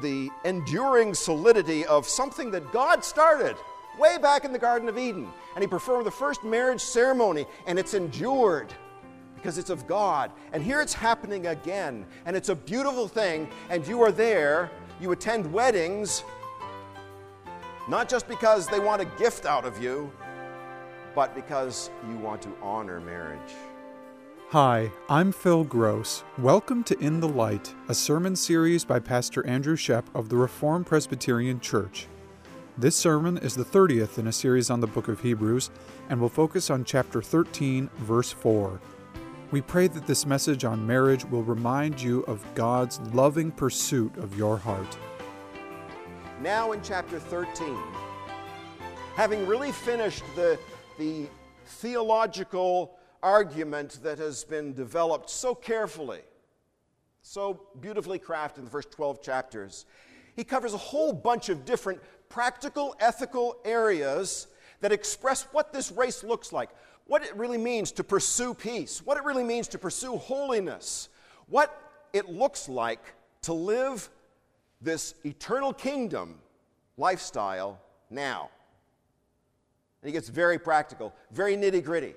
the enduring solidity of something that God started way back in the Garden of Eden. And he performed the first marriage ceremony, and it's endured because it's of God. And here it's happening again, and it's a beautiful thing, and you are there. You attend weddings, not just because they want a gift out of you, but because you want to honor marriage. Hi, I'm Phil Gross. Welcome to In the Light, a sermon series by Pastor Andrew Shepp of the Reformed Presbyterian Church. This sermon is the 30th in a series on the book of Hebrews and will focus on chapter 13, verse 4. We pray that this message on marriage will remind you of God's loving pursuit of your heart. Now in chapter 13, having really finished the theological argument that has been developed so carefully, so beautifully crafted in the first 12 chapters, he covers a whole bunch of different practical, ethical areas that express what this race looks like, what it really means to pursue peace, what it really means to pursue holiness, what it looks like to live this eternal kingdom lifestyle now. And he gets very practical, very nitty-gritty.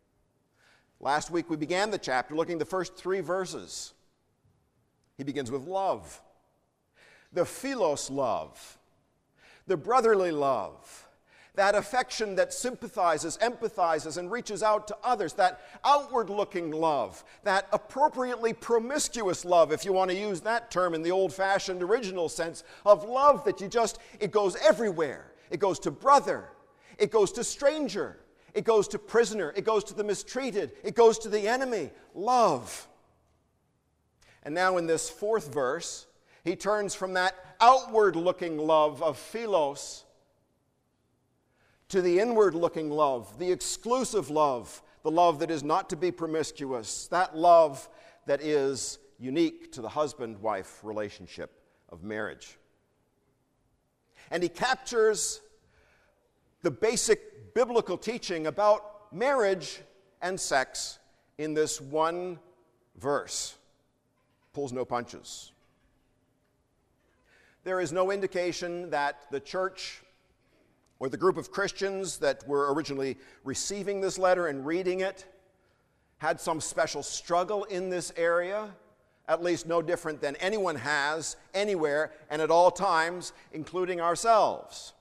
Last week we began the chapter looking at the first 3 verses. He begins with love, the philos love, the brotherly love, that affection that sympathizes, empathizes, and reaches out to others, that outward-looking love, that appropriately promiscuous love, if you want to use that term in the old-fashioned original sense of love that it goes everywhere. It goes to brother, it goes to stranger, it goes to prisoner, it goes to the mistreated, it goes to the enemy. Love. And now in this 4th verse, he turns from that outward-looking love of philos to the inward-looking love, the exclusive love, the love that is not to be promiscuous, that love that is unique to the husband-wife relationship of marriage. And he captures the basic biblical teaching about marriage and sex in this one verse. Pulls no punches. There is no indication that the church or the group of Christians that were originally receiving this letter and reading it had some special struggle in this area, at least no different than anyone has anywhere and at all times, including ourselves.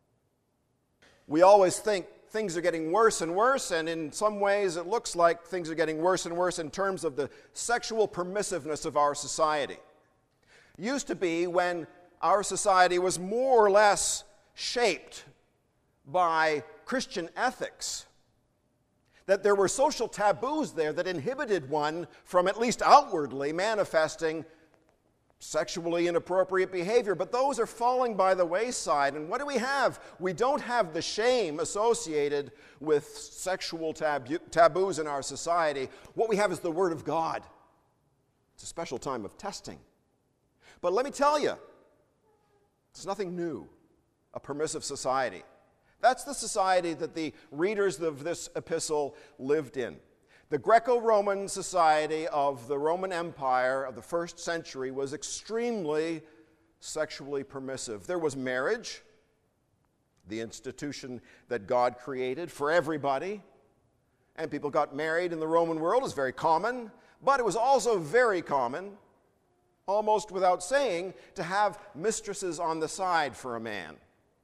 We always think things are getting worse and worse, and in some ways it looks like things are getting worse and worse in terms of the sexual permissiveness of our society. It used to be when our society was more or less shaped by Christian ethics, that there were social taboos there that inhibited one from at least outwardly manifesting sexually inappropriate behavior. But those are falling by the wayside. And what do we have? We don't have the shame associated with sexual taboos in our society. What we have is the Word of God. It's a special time of testing. But let me tell you, it's nothing new, a permissive society. That's the society that the readers of this epistle lived in. The Greco-Roman society of the Roman Empire of the 1st century was extremely sexually permissive. There was marriage, the institution that God created for everybody, and people got married in the Roman world. It's very common, but it was also very common, almost without saying, to have mistresses on the side for a man.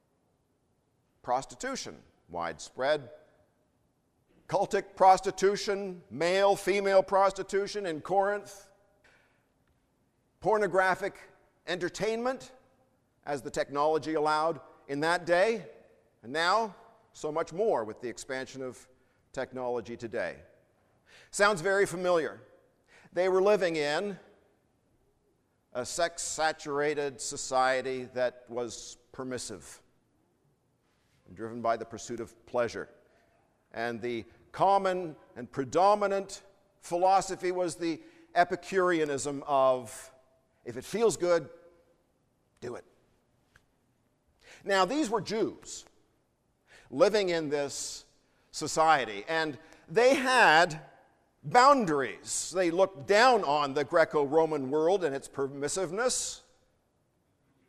Prostitution, widespread. Cultic prostitution, male-female prostitution in Corinth. Pornographic entertainment, as the technology allowed in that day. And now, so much more with the expansion of technology today. Sounds very familiar. They were living in a sex-saturated society that was permissive, driven by the pursuit of pleasure. And the common and predominant philosophy was the Epicureanism of, if it feels good, do it. Now, these were Jews living in this society, and they had boundaries. They looked down on the Greco-Roman world and its permissiveness.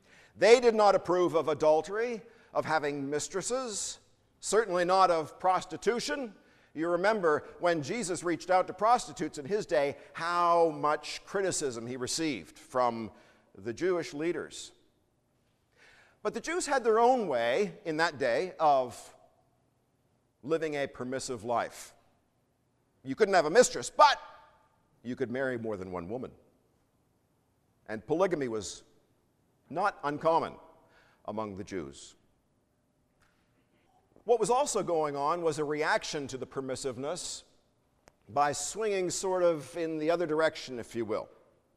They did not approve of adultery, of having mistresses, certainly not of prostitution. You remember when Jesus reached out to prostitutes in his day, how much criticism he received from the Jewish leaders. But the Jews had their own way in that day of living a permissive life. You couldn't have a mistress, but you could marry more than one woman. And polygamy was not uncommon among the Jews. What was also going on was a reaction to the permissiveness by swinging sort of in the other direction, if you will.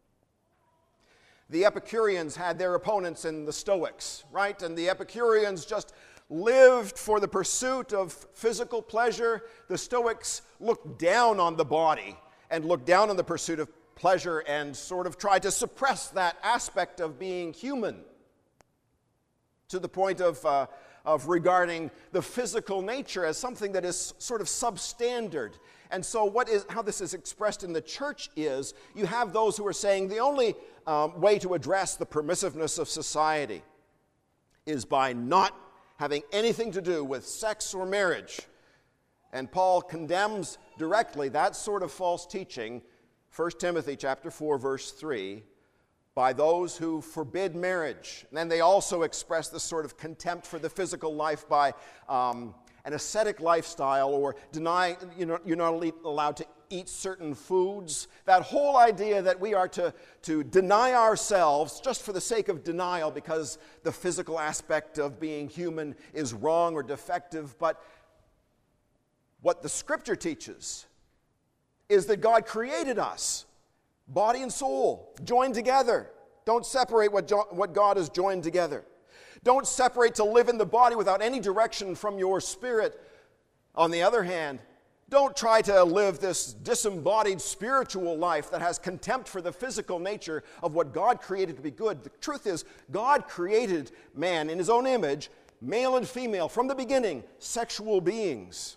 The Epicureans had their opponents in the Stoics, right? And the Epicureans just lived for the pursuit of physical pleasure. The Stoics looked down on the body and looked down on the pursuit of pleasure and sort of tried to suppress that aspect of being human to the point of regarding the physical nature as something that is sort of substandard. And so how this is expressed in the church is you have those who are saying the only way to address the permissiveness of society is by not having anything to do with sex or marriage. And Paul condemns directly that sort of false teaching, 1 Timothy chapter 4, verse 3, by those who forbid marriage. And then they also express this sort of contempt for the physical life by an ascetic lifestyle, or denying you're not allowed to eat certain foods. That whole idea that we are to deny ourselves just for the sake of denial because the physical aspect of being human is wrong or defective. But what the Scripture teaches is that God created us, body and soul, joined together. Don't separate what God has joined together. Don't separate to live in the body without any direction from your spirit. On the other hand, don't try to live this disembodied spiritual life that has contempt for the physical nature of what God created to be good. The truth is, God created man in his own image, male and female, from the beginning, sexual beings.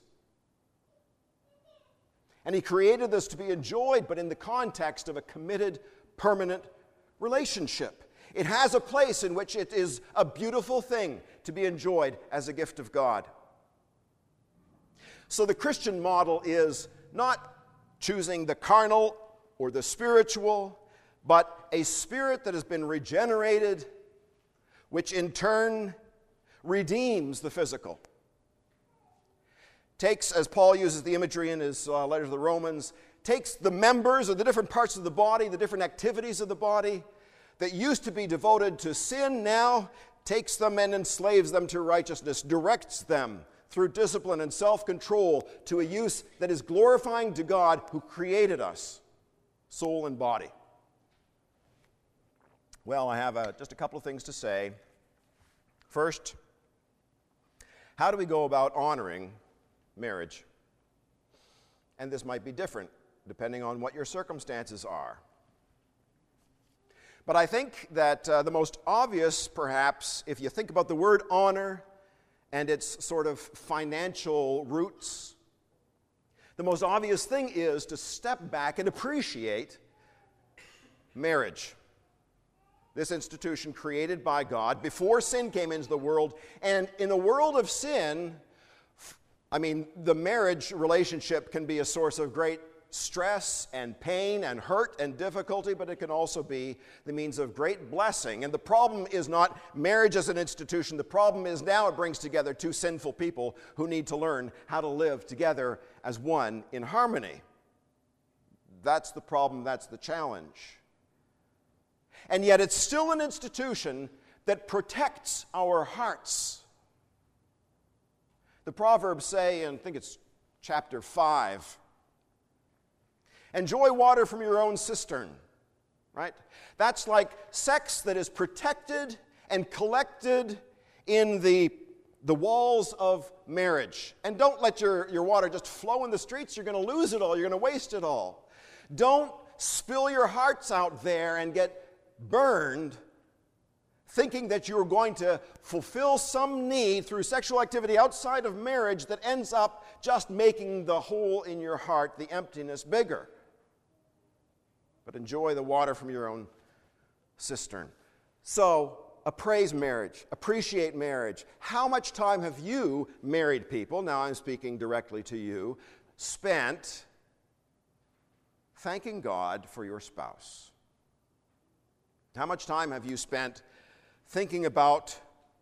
And he created this to be enjoyed, but in the context of a committed, permanent relationship. It has a place in which it is a beautiful thing to be enjoyed as a gift of God. So the Christian model is not choosing the carnal or the spiritual, but a spirit that has been regenerated, which in turn redeems the physical. Takes, as Paul uses the imagery in his letter to the Romans, takes the members or the different parts of the body, the different activities of the body that used to be devoted to sin, now takes them and enslaves them to righteousness, directs them through discipline and self-control to a use that is glorifying to God who created us, soul and body. Well, I have just a couple of things to say. First, how do we go about honoring marriage? And this might be different depending on what your circumstances are. But I think that the most obvious, perhaps, if you think about the word honor and its sort of financial roots, the most obvious thing is to step back and appreciate marriage. This institution created by God before sin came into the world. And in the world of sin, the marriage relationship can be a source of great stress and pain and hurt and difficulty, but it can also be the means of great blessing. And the problem is not marriage as an institution. The problem is now it brings together two sinful people who need to learn how to live together as one in harmony. That's the problem, that's the challenge. And yet it's still an institution that protects our hearts. The Proverbs say, and I think it's chapter 5, enjoy water from your own cistern, right? That's like sex that is protected and collected in the walls of marriage. And don't let your water just flow in the streets. You're going to lose it all. You're going to waste it all. Don't spill your hearts out there and get burned thinking that you're going to fulfill some need through sexual activity outside of marriage that ends up just making the hole in your heart, the emptiness, bigger. But enjoy the water from your own cistern. So, appraise marriage, appreciate marriage? How much time have you, married people, now I'm speaking directly to you, spent thanking God for your spouse? How much time have you spent thinking about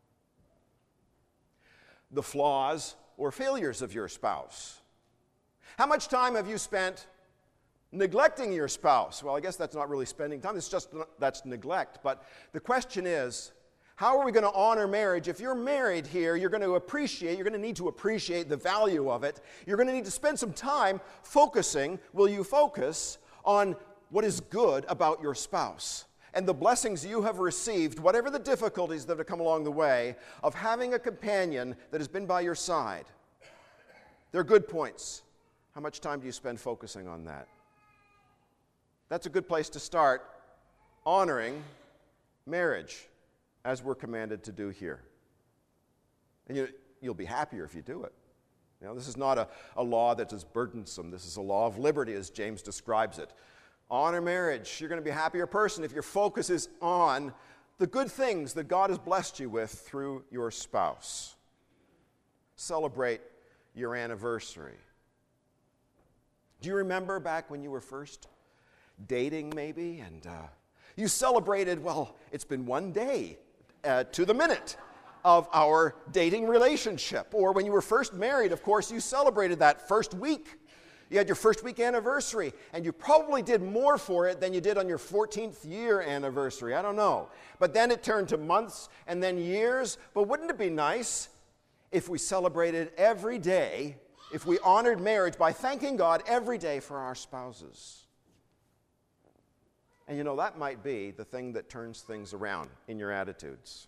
the flaws or failures of your spouse? How much time have you spent neglecting your spouse? Well, I guess that's not really spending time. That's neglect. But the question is, how are we going to honor marriage? If you're married here, you're going to need to appreciate the value of it. You're going to need to spend some time focusing. Will you focus on what is good about your spouse and the blessings you have received, whatever the difficulties that have come along the way, of having a companion that has been by your side? They're good points. How much time do you spend focusing on that? That's a good place to start honoring marriage as we're commanded to do here. And you'll be happier if you do it. You know, this is not a law that is burdensome. This is a law of liberty, as James describes it. Honor marriage. You're going to be a happier person if your focus is on the good things that God has blessed you with through your spouse. Celebrate your anniversary. Do you remember back when you were first dating, maybe? And you celebrated, well, it's been one day to the minute of our dating relationship. Or when you were first married, of course, you celebrated that first week. You had your first week anniversary, and you probably did more for it than you did on your 14th year anniversary. I don't know. But then it turned to months and then years. But wouldn't it be nice if we celebrated every day, if we honored marriage by thanking God every day for our spouses? And you know, that might be the thing that turns things around in your attitudes.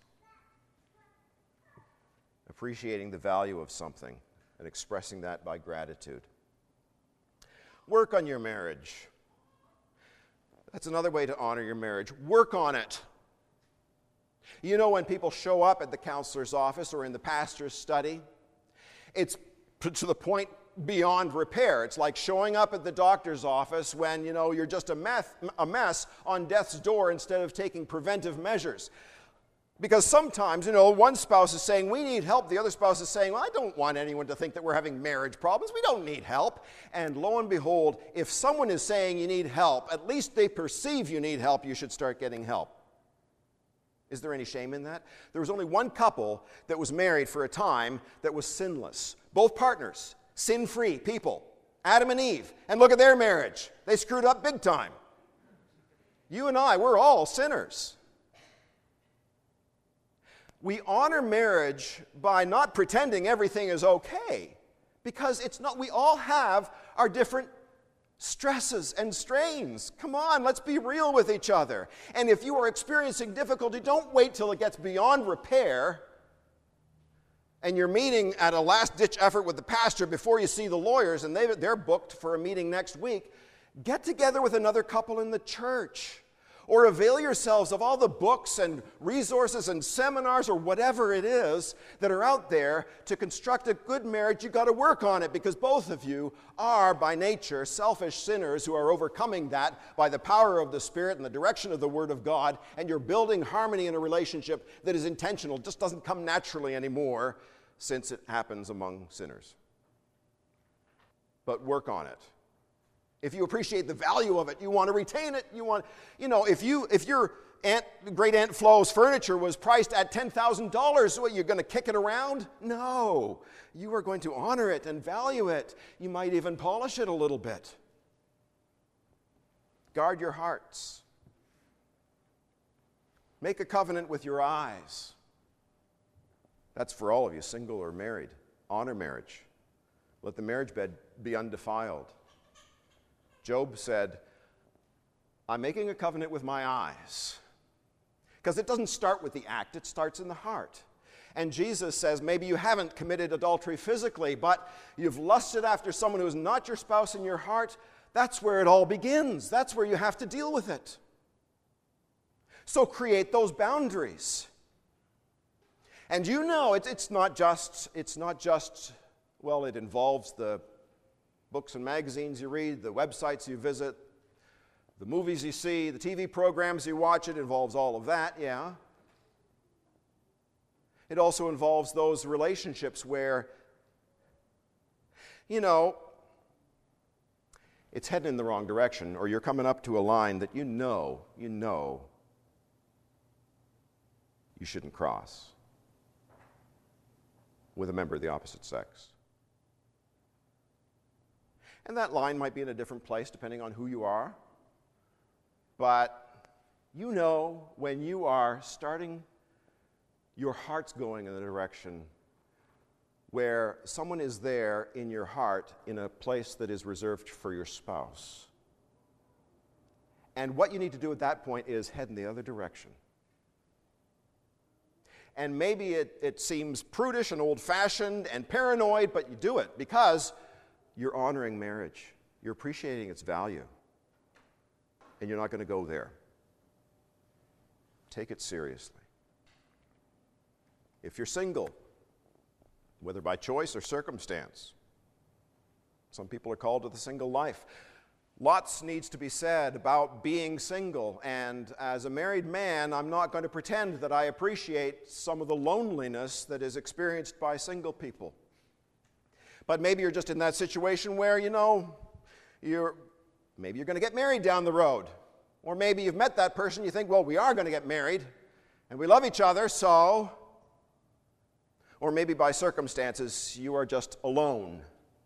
Appreciating the value of something and expressing that by gratitude. Work on your marriage. That's another way to honor your marriage. Work on it. You know, when people show up at the counselor's office or in the pastor's study, it's to the point beyond repair. It's like showing up at the doctor's office when, you know, you're just a mess on death's door instead of taking preventive measures. Because sometimes, you know, one spouse is saying, we need help. The other spouse is saying, well, I don't want anyone to think that we're having marriage problems. We don't need help. And lo and behold, if someone is saying you need help, at least they perceive you need help, you should start getting help. Is there any shame in that? There was only one couple that was married for a time that was sinless. Both partners, sin-free people, Adam and Eve. And look at their marriage. They screwed up big time. You and I, we're all sinners. We honor marriage by not pretending everything is okay, because it's not. We all have our different stresses and strains. Come on, let's be real with each other. And if you are experiencing difficulty, don't wait till it gets beyond repair and you're meeting at a last-ditch effort with the pastor before you see the lawyers and they're booked for a meeting next week. Get together with another couple in the church. Or avail yourselves of all the books and resources and seminars or whatever it is that are out there to construct a good marriage. You've got to work on it, because both of you are by nature selfish sinners who are overcoming that by the power of the Spirit and the direction of the Word of God, and you're building harmony in a relationship that is intentional, just doesn't come naturally anymore since it happens among sinners. But work on it. If you appreciate the value of it, you want to retain it. If your great Aunt Flo's furniture was priced at $10,000, what, you're going to kick it around? No. You are going to honor it and value it. You might even polish it a little bit. Guard your hearts. Make a covenant with your eyes. That's for all of you, single or married. Honor marriage. Let the marriage bed be undefiled. Job said, I'm making a covenant with my eyes. Because it doesn't start with the act, it starts in the heart. And Jesus says, maybe you haven't committed adultery physically, but you've lusted after someone who is not your spouse in your heart. That's where it all begins. That's where you have to deal with it. So create those boundaries. And you know, it's not just, well, it involves the books and magazines you read, the websites you visit, the movies you see, the TV programs you watch. It involves all of that, yeah. It also involves those relationships where, it's heading in the wrong direction, or you're coming up to a line that you know you shouldn't cross with a member of the opposite sex. And that line might be in a different place depending on who you are. But when you are starting, your heart's going in the direction where someone is there in your heart in a place that is reserved for your spouse. And what you need to do at that point is head in the other direction. And maybe it seems prudish and old-fashioned and paranoid, but you do it because you're honoring marriage. You're appreciating its value. And you're not going to go there. Take it seriously. If you're single, whether by choice or circumstance, some people are called to the single life. Lots needs to be said about being single, and as a married man, I'm not going to pretend that I appreciate some of the loneliness that is experienced by single people. But maybe you're just in that situation where, maybe you're going to get married down the road. Or maybe you've met that person, you think, well, we are going to get married, and we love each other, so... Or maybe by circumstances, you are just alone.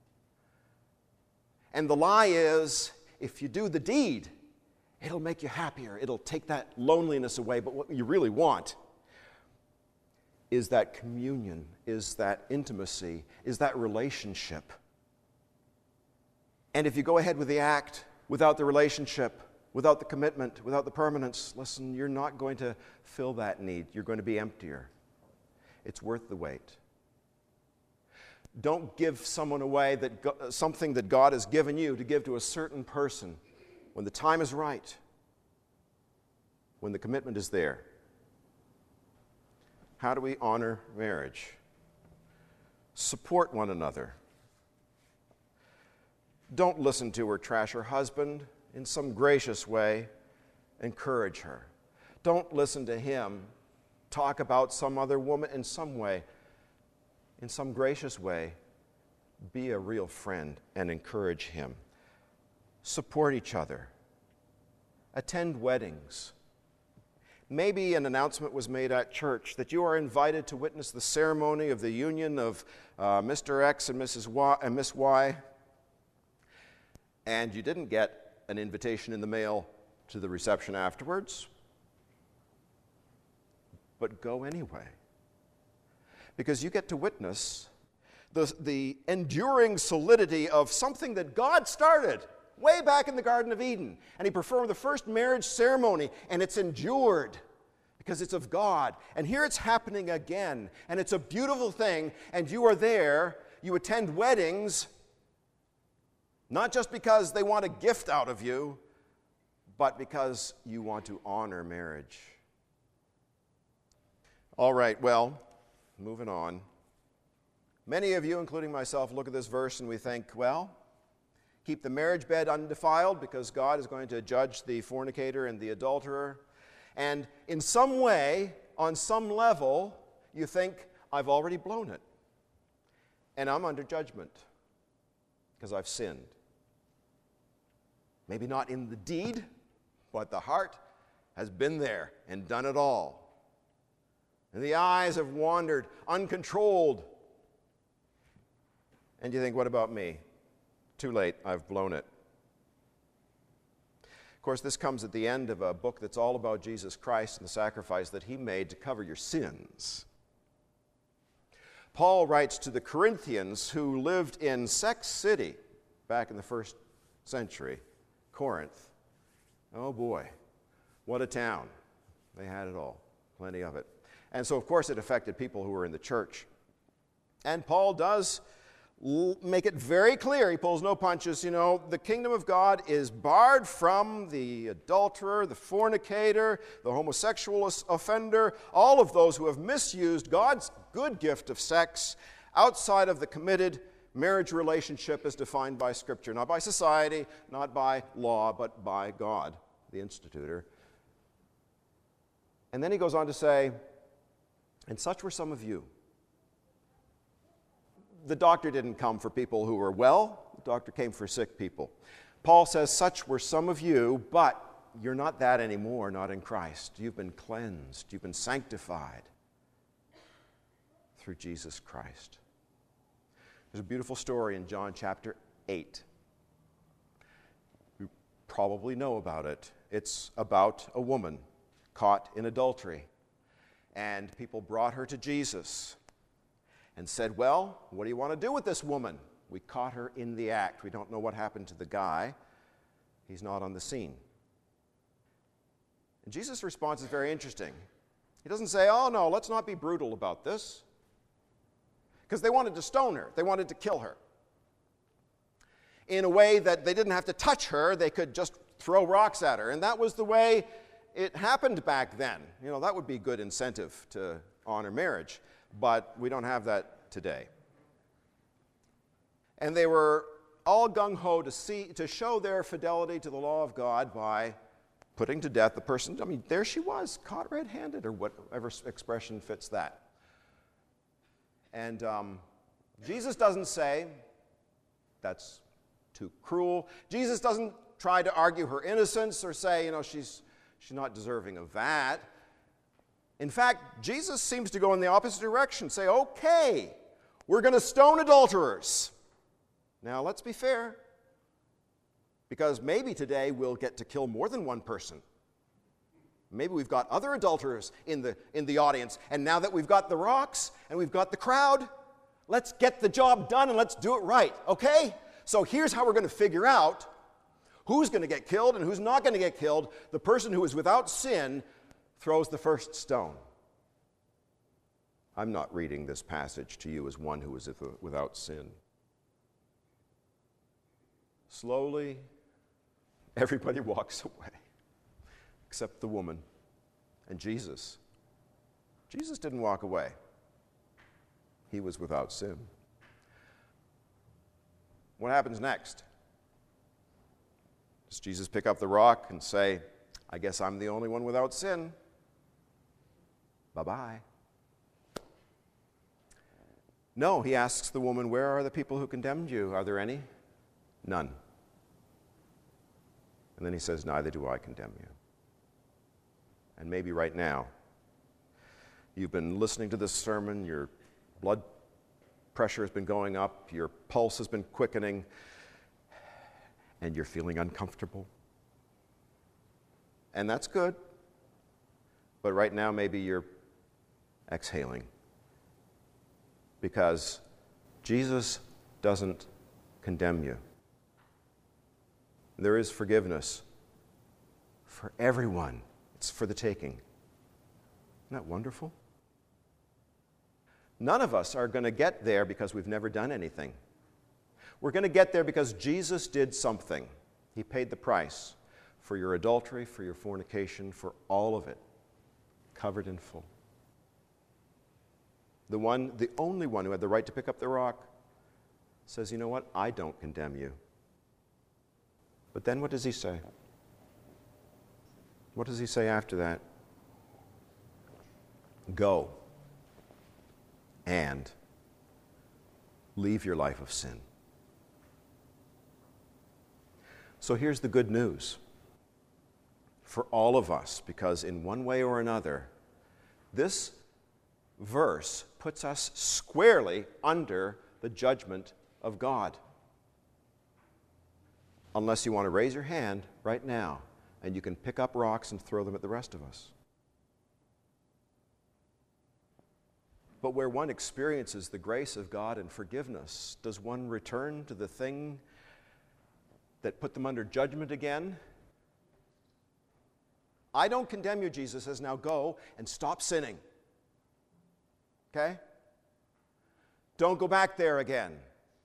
And the lie is, if you do the deed, it'll make you happier. It'll take that loneliness away. But what you really want is that communion, is that intimacy, is that relationship. And if you go ahead with the act without the relationship, without the commitment, without the permanence, listen, you're not going to fill that need. You're going to be emptier. It's worth the wait. Don't give someone away something that God has given you to give to a certain person when the time is right, when the commitment is there. How do we honor marriage? Support one another. Don't listen to her trash her husband. In some gracious way, encourage her. Don't listen to him talk about some other woman in some way, in some gracious way. Be a real friend and encourage him. Support each other. Attend weddings. Maybe an announcement was made at church that you are invited to witness the ceremony of the union of Mr. X and Mrs. Y and Miss Y, and you didn't get an invitation in the mail to the reception afterwards. But go anyway, because you get to witness the enduring solidity of something that God started way back in the Garden of Eden. And he performed the first marriage ceremony, and it's endured because it's of God. And here it's happening again, and it's a beautiful thing, and you are there. You attend weddings, not just because they want a gift out of you, but because you want to honor marriage. All right, well, moving on. Many of you, including myself, look at this verse and we think, well, keep the marriage bed undefiled because God is going to judge the fornicator and the adulterer. And in some way, on some level, you think, I've already blown it. And I'm under judgment because I've sinned. Maybe not in the deed, but the heart has been there and done it all. And the eyes have wandered uncontrolled. And you think, what about me? Too late, I've blown it. Of course, this comes at the end of a book that's all about Jesus Christ and the sacrifice that he made to cover your sins. Paul writes to the Corinthians who lived in Sex City back in the first century, Corinth. Oh boy, what a town. They had it all, plenty of it. And so, of course, it affected people who were in the church. And Paul does make it very clear, he pulls no punches, the kingdom of God is barred from the adulterer, the fornicator, the homosexual offender, all of those who have misused God's good gift of sex outside of the committed marriage relationship as defined by Scripture, not by society, not by law, but by God, the institutor. And then he goes on to say, And such were some of you. The doctor didn't come for people who were well. The doctor came for sick people. Paul says, such were some of you, but you're not that anymore, not in Christ. You've been cleansed. You've been sanctified through Jesus Christ. There's a beautiful story in John chapter 8. You probably know about it. It's about a woman caught in adultery. And people brought her to Jesus and said, well, what do you want to do with this woman? We caught her in the act. We don't know what happened to the guy. He's not on the scene. And Jesus' response is very interesting. He doesn't say, oh no, let's not be brutal about this. Because they wanted to stone her. They wanted to kill her. In a way that they didn't have to touch her, they could just throw rocks at her. And that was the way it happened back then. You know, that would be good incentive to honor marriage. But we don't have that today. And they were all gung-ho to show their fidelity to the law of God by putting to death the person. I mean, there she was, caught red-handed, or whatever expression fits that. And Jesus doesn't say, that's too cruel. Jesus doesn't try to argue her innocence or say, she's not deserving of that. In fact, Jesus seems to go in the opposite direction, say, okay, we're going to stone adulterers. Now, let's be fair, because maybe today we'll get to kill more than one person. Maybe we've got other adulterers in the audience, and now that we've got the rocks and we've got the crowd, let's get the job done and let's do it right, okay? So here's how we're going to figure out who's going to get killed and who's not going to get killed. The person who is without sin throws the first stone. I'm not reading this passage to you as one who is without sin. Slowly, everybody walks away, except the woman and Jesus. Jesus didn't walk away. He was without sin. What happens next? Does Jesus pick up the rock and say, I guess I'm the only one without sin? Bye-bye. No, he asks the woman, where are the people who condemned you? Are there any? None. And then he says, neither do I condemn you. And maybe right now, you've been listening to this sermon, your blood pressure has been going up, your pulse has been quickening, and you're feeling uncomfortable. And that's good. But right now, maybe you're exhaling. Because Jesus doesn't condemn you. There is forgiveness for everyone. It's for the taking. Isn't that wonderful? None of us are going to get there because we've never done anything. We're going to get there because Jesus did something. He paid the price for your adultery, for your fornication, for all of it, covered in full. The only one who had the right to pick up the rock says, you know what? I don't condemn you. But then what does he say? What does he say after that? Go and leave your life of sin. So here's the good news for all of us, because in one way or another, this verse puts us squarely under the judgment of God. Unless you want to raise your hand right now, and you can pick up rocks and throw them at the rest of us. But where one experiences the grace of God and forgiveness, does one return to the thing that put them under judgment again? I don't condemn you, Jesus says, now go and stop sinning. Okay? Don't go back there again.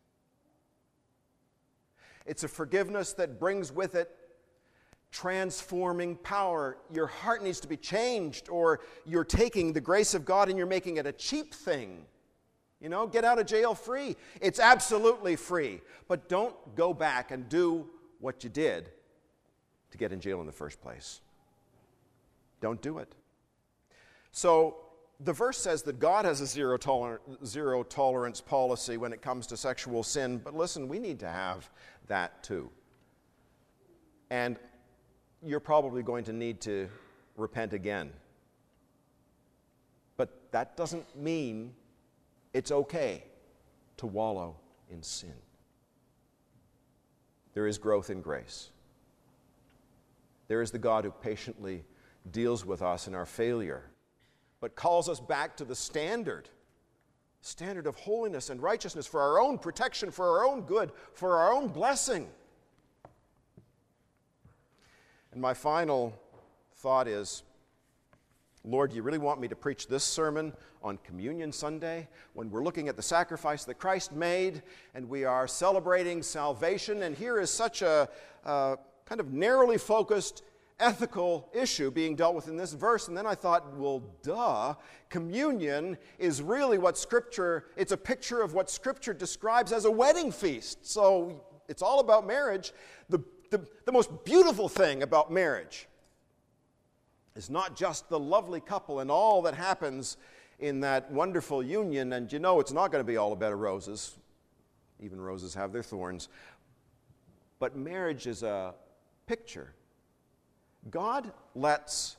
It's a forgiveness that brings with it transforming power. Your heart needs to be changed, or you're taking the grace of God and you're making it a cheap thing. You know, get out of jail free. It's absolutely free. But don't go back and do what you did to get in jail in the first place. Don't do it. So the verse says that God has a zero tolerance policy when it comes to sexual sin, but listen, we need to have that too. And you're probably going to need to repent again. But that doesn't mean it's okay to wallow in sin. There is growth in grace. There is the God who patiently deals with us in our failure, but calls us back to the standard of holiness and righteousness for our own protection, for our own good, for our own blessing. And my final thought is, Lord, you really want me to preach this sermon on Communion Sunday when we're looking at the sacrifice that Christ made and we are celebrating salvation, and here is such a kind of narrowly focused ethical issue being dealt with in this verse. And then I thought, well, duh, communion is really what Scripture, it's a picture of what Scripture describes as a wedding feast. So it's all about marriage. The most beautiful thing about marriage is not just the lovely couple and all that happens in that wonderful union, and you know it's not going to be all a bed of roses. Even roses have their thorns. But marriage is a picture. God lets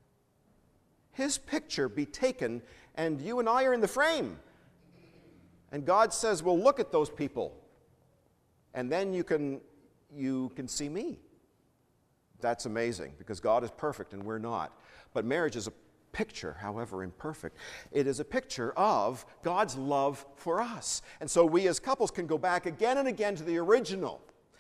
His picture be taken, and you and I are in the frame. And God says, well, look at those people, and then you can see me. That's amazing, because God is perfect and we're not. But marriage is a picture, however imperfect. It is a picture of God's love for us. And so we as couples can go back again and again to the original,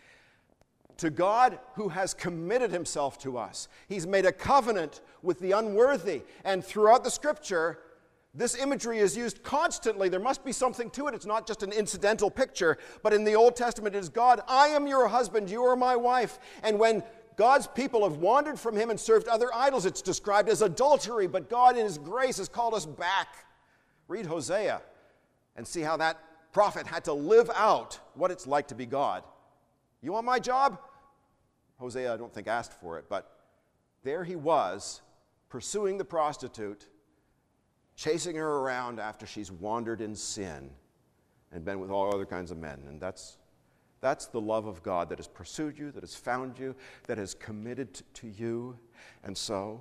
to God who has committed Himself to us. He's made a covenant with the unworthy. And throughout the Scripture, this imagery is used constantly. There must be something to it. It's not just an incidental picture. But in the Old Testament, it is God, I am your husband, you are my wife. And when God's people have wandered from Him and served other idols, it's described as adultery. But God in His grace has called us back. Read Hosea and see how that prophet had to live out what it's like to be God. You want my job? Hosea, I don't think, asked for it, but there he was, pursuing the prostitute, chasing her around after she's wandered in sin and been with all other kinds of men. And that's the love of God that has pursued you, that has found you, that has committed to you. And so,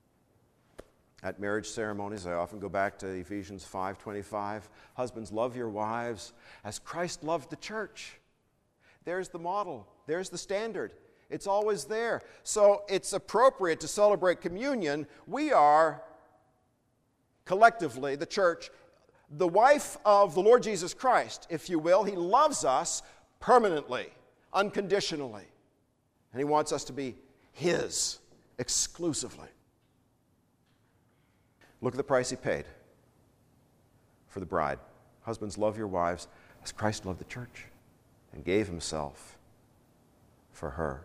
at marriage ceremonies, I often go back to Ephesians 5:25. Husbands, love your wives as Christ loved the church. There's the model. There's the standard. It's always there. So it's appropriate to celebrate communion. We are, collectively, the church, the wife of the Lord Jesus Christ, if you will. He loves us permanently, unconditionally. And He wants us to be His exclusively. Look at the price He paid for the bride. Husbands, love your wives as Christ loved the church and gave Himself for her.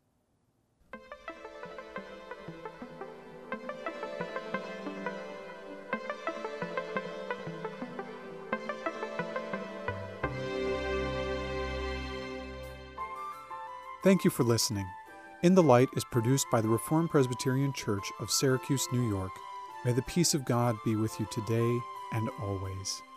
Thank you for listening. In the Light is produced by the Reformed Presbyterian Church of Syracuse, New York. May the peace of God be with you today and always.